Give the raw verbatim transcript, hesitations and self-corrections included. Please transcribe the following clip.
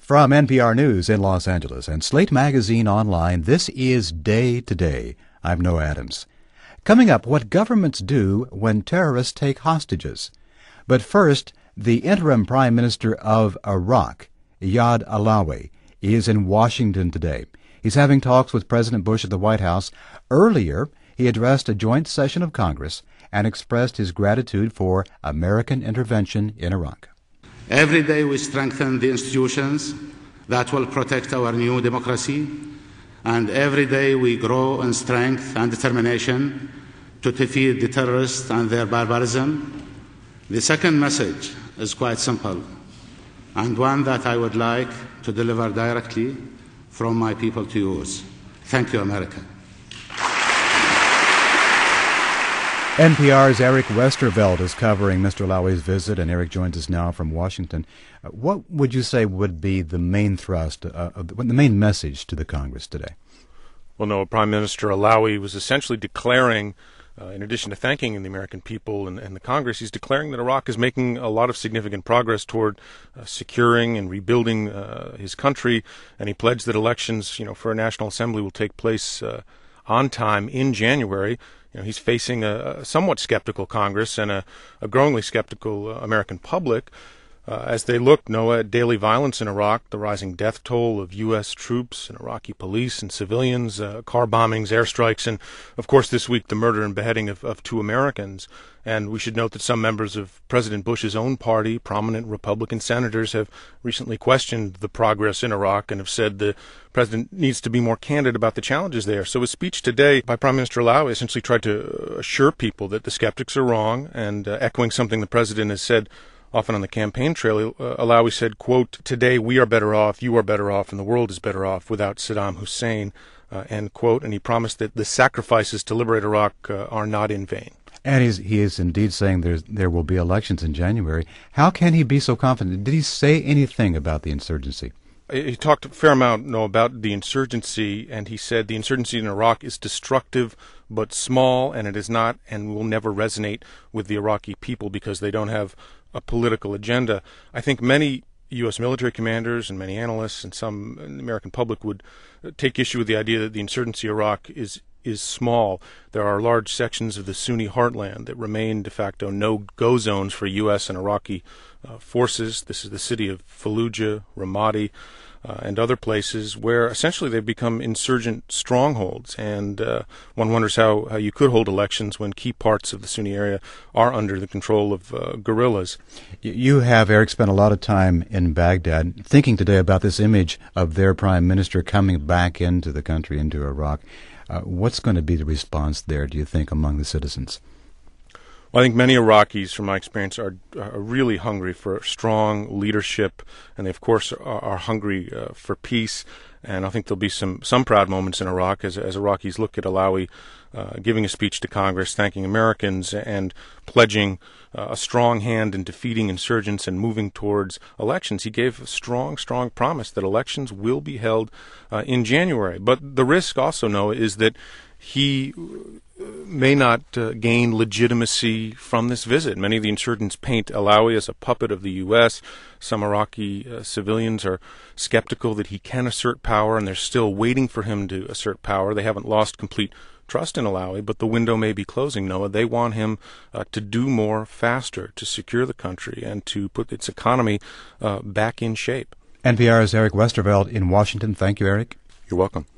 From N P R News in Los Angeles and Slate Magazine online, this is Day to Day. I'm Noah Adams. Coming up, what governments do when terrorists take hostages. But first, the interim Prime Minister of Iraq, Iyad Allawi, is in Washington today. He's having talks with President Bush at the White House. Earlier, he addressed a joint session of Congress and expressed his gratitude for American intervention in Iraq. Every day we strengthen the institutions that will protect our new democracy, and every day we grow in strength and determination to defeat the terrorists and their barbarism. The second message is quite simple, and one that I would like to deliver directly from my people to yours. Thank you, America. N P R's Eric Westervelt is covering Mister Allawi's visit, and Eric joins us now from Washington. Uh, what would you say would be the main thrust, uh, of the, the main message to the Congress today? Well, no, Prime Minister Allawi was essentially declaring, uh, in addition to thanking the American people and, and the Congress, he's declaring that Iraq is making a lot of significant progress toward uh, securing and rebuilding uh, his country, and he pledged that elections, you know, for a National Assembly will take place uh, on time in January. You know, he's facing a, a somewhat skeptical Congress and a, a growingly skeptical uh, American public uh, as they look, Noah, at daily violence in Iraq, the rising death toll of U S troops and Iraqi police and civilians, uh, car bombings, airstrikes, and, of course, this week the murder and beheading of, of two Americans. And we should note that some members of President Bush's own party, prominent Republican senators, have recently questioned the progress in Iraq and have said the president needs to be more candid about the challenges there. So his speech today by Prime Minister Allawi essentially tried to assure people that the skeptics are wrong, and uh, echoing something the president has said often on the campaign trail, uh, Allawi said, quote, "Today we are better off, you are better off, and the world is better off without Saddam Hussein," uh, end quote. And he promised that the sacrifices to liberate Iraq uh, are not in vain. And he's, he is indeed saying there's, there will be elections in January. How can he be so confident? Did he say anything about the insurgency? He talked a fair amount, no, about the insurgency, and he said the insurgency in Iraq is destructive but small, and it is not and will never resonate with the Iraqi people because they don't have a political agenda. I think many U S military commanders and many analysts and some in the American public would take issue with the idea that the insurgency in Iraq is is small. There are large sections of the Sunni heartland that remain de facto no-go zones for U S and Iraqi uh, forces. This is the city of Fallujah, Ramadi, uh, and other places where essentially they've become insurgent strongholds. And uh, one wonders how, how you could hold elections when key parts of the Sunni area are under the control of uh, guerrillas. You have, Eric, spent a lot of time in Baghdad thinking today about this image of their prime minister coming back into the country, into Iraq. Uh, what's going to be the response there, do you think, among the citizens? Well, I think many Iraqis, from my experience, are, are really hungry for strong leadership, and they, of course, are, are hungry uh, for peace. And I think there'll be some, some proud moments in Iraq as, as Iraqis look at Allawi uh, giving a speech to Congress, thanking Americans, and pledging uh, a strong hand in defeating insurgents and moving towards elections. He gave a strong, strong promise that elections will be held uh, in January. But the risk also, Noah, is that he may not uh, gain legitimacy from this visit. Many of the insurgents paint Allawi as a puppet of the U S. Some Iraqi uh, civilians are skeptical that he can assert power, and they're still waiting for him to assert power. They haven't lost complete trust in Allawi, but the window may be closing, Noah. They want him uh, to do more faster, to secure the country, and to put its economy uh, back in shape. N P R's Eric Westervelt in Washington. Thank you, Eric. You're welcome.